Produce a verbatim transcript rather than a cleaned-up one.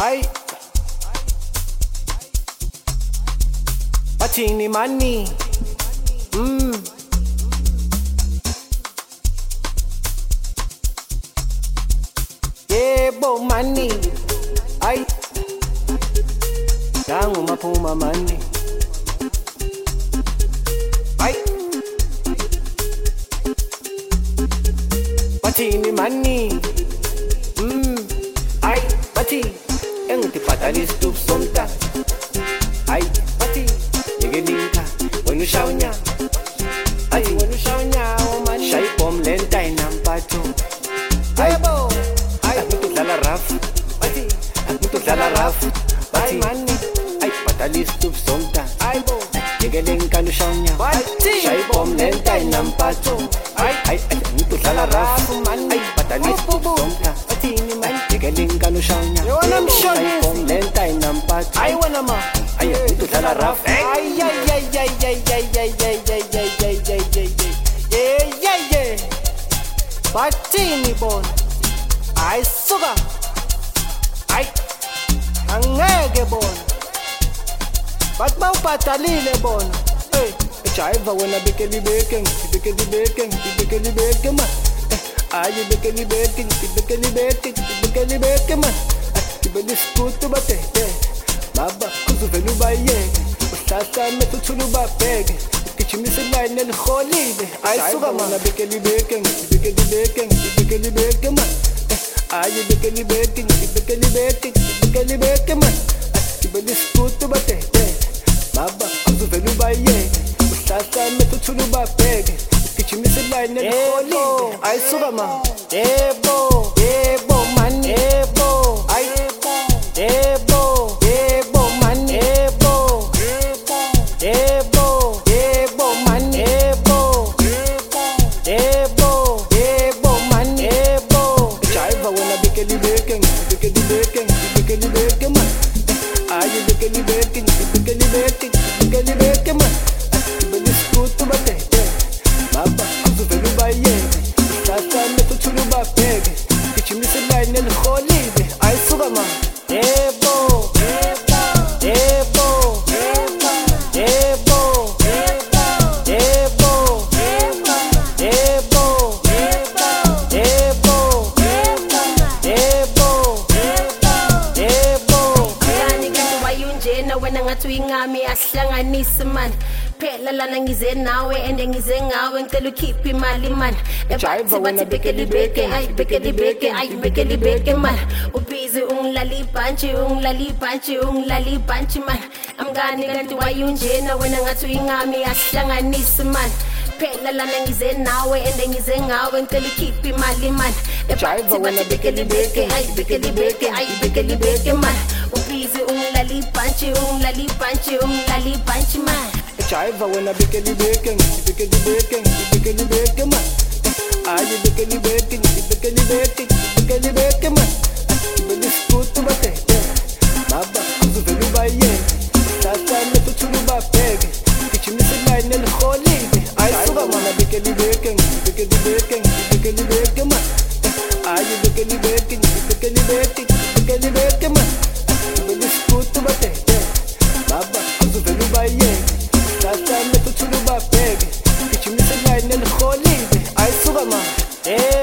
Ay, bathini mani. Mm. Yebo mani. Ay, nangu maphuma mani. Ay, bathini mani. Mm. Ay, bathi engitiphathalisa isitubu somntana. Ay, bathi ngelinka wena ushawunya. Ay, wena ushawunya mani. Shaya ibhomu lenta inampatho. Yebo. Ay, umuntu udlala rough. Bathi umuntu udlala rough. Bathi mani. Ay, phathalisa isitubu somntana. Ayibo. Ngelinka ushawunya. Bathi shaya ibhomu lenta inampatho. Ay, ay, umuntu udlala rough mani. Ay, phathalisa isitubu somntana. Bathini mani. Ngelinka ushawunya. Yona mshoni. Lenta inampatho. Ay wena ma. Ay, umuntu udlala rough. Ay ay ay ay ay ay ay ay ay ay ay ay ay. Yeah yeah yeah. Bathini bona. Ay suka. Ay. Angeke bona. Bathi bawubhadalile bona. Hey, ejiva wena bekeli beke, bekeli beke, bekeli beke ma. Ay bekeli beke, bekeli beke, bekeli beke ma. Ibeli skutu bate. Baba kuzuvela ubayeke. Uhlahla methuthula ubabheke. Ugijimisa iline eliholile. Ayisuka mana bekeli beke, bekeli beke, bekeli beke ma. Ay bekeli beke, bekeli beke, bekeli beke ma. Ibeli skutu bate. Baba kuzuvela ubayeke. Uhlahla methuthula ubabheke. Ugijimisa iline eliholile. Ayisuka ma. Yebo, yebo mani. Yebo, ay yebo, yebo mani. Yebo, yebo, yebo mani. Yebo, yebo, yebo mani. Yebo. Ejiva wena bekeli beke, bekeli beke, bekeli beke ma. Ay bekeli beke, bekeli beke, bekeli beke ma. Ibeli skutu bate. Baba kuzuvela ubayeke. Uhlahla methuthula ubabheke. Ugijimisa iline eliholile. Ayisuka ma. Yebo, yebo, yebo, yebo, yebo, yebo, yebo, yebo, yebo, yebo. Yani kanti wayunjena wena ngathi uyingami asihlanganise man. Phela lana ngize nawe ende ngize ngawe ngicela ukhiphe imali man. Ejiva wena bekeli beke, ay bekeli beke, ay bekeli beke man. Ubhizi ungilala ibhantshi, ungilala ibhantshi, ungilala ibhantshi man. Amngani kanti wayunjena wena ngathi uyingami asihlanganise man. Phela lana ngize nawe ende ngize ngawe ngicela ukhiphe imali man. Ejiva wena bekeli beke, ay bekeli beke, ay bekeli beke man. Ubhizi ungilala ibhantshi, ungilala ibhantshi, ungilala ibhantshi man. Ejiva wena bekeli beke, bekeli beke, bekeli beke ma. Ay bekeli beke, bekeli beke, bekeli beke ma. Ibeli skutu bate. Baba kuzuvela ubayeke. Uhlahla methuthula ubabheke. Ugijimisa iline eliholile. Ayisuka mana bekeli beke, bekeli beke, bekeli beke ma. Ay bekeli beke, bekeli beke, bekeli beke ma. Ibeli skutu bate. Baba kuzuvela ubayeke. Uhlahla methuthula ubabheke. Ugijimisa iline eliholile. Ayisuka ma.